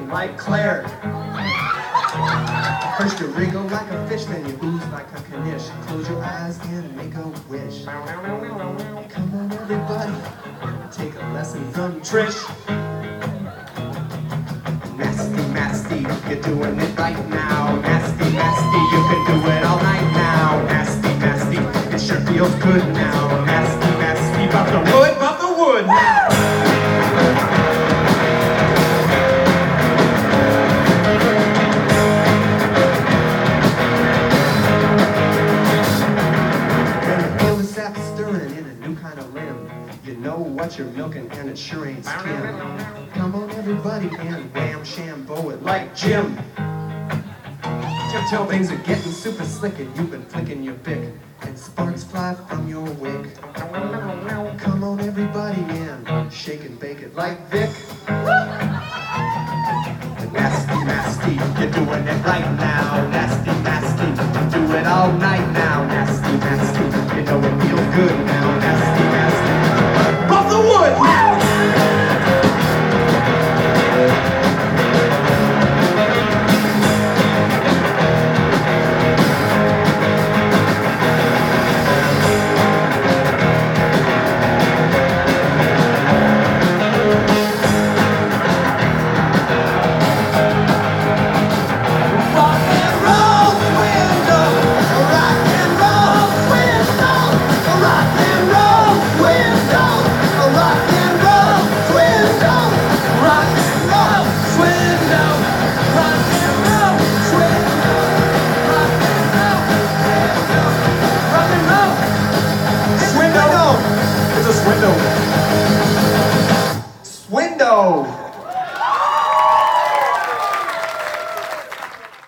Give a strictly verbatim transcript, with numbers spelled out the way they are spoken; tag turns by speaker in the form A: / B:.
A: moving like Claire. First you wriggle like a fish, then you ooze like a Knish. Close your eyes and make a wish. Come on everybody, take a lesson from Trish. Nasty, nasty, you're doing it right now. Nasty, nasty, you can do it all night now. Nasty, nasty, it sure feels good now. Nasty, nasty, bump the wood, bump the wood now. You know what you're milking and it sure ain't skim. Come on everybody and wham shambo it like Jim. Jim till things are getting super slick and you've been flicking your bick and sparks fly from your wick. Come on everybody and shake and bake it like Vic. Nasty, nasty, you're doing it right now. Nasty, nasty, do it all night now. Nasty, nasty, you know it feels good now. Nasty, nasty, off the wood now. Window.